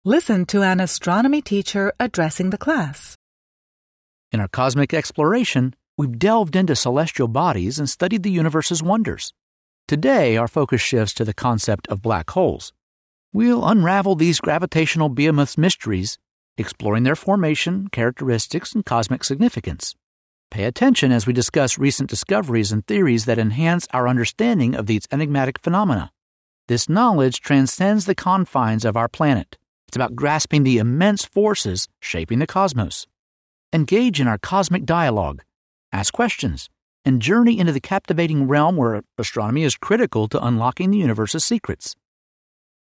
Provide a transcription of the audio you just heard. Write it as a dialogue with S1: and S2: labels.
S1: Listen to an astronomy teacher addressing the class.
S2: In our cosmic exploration, we've delved into celestial bodies and studied the universe's wonders. Today, our focus shifts to the concept of black holes. We'll unravel these gravitational behemoths' mysteries, exploring their formation, characteristics, and cosmic significance. Pay attention as we discuss recent discoveries and theories that enhance our understanding of these enigmatic phenomena. This knowledge transcends the confines of our planet. It's about grasping the immense forces shaping the cosmos. Engage in our cosmic dialogue, ask questions, and journey into the captivating realm where astronomy is critical to unlocking the universe's secrets.